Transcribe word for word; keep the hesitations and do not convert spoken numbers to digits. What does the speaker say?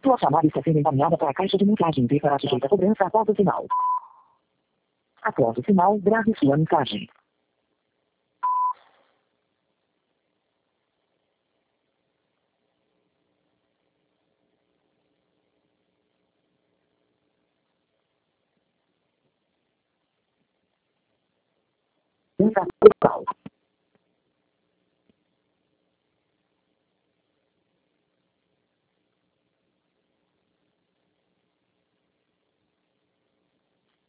Sua chamada está sendo encaminhada para a caixa de mensagem e será sujeita a cobrança após o sinal. Após o sinal, grave sua mensagem. Mensagem total.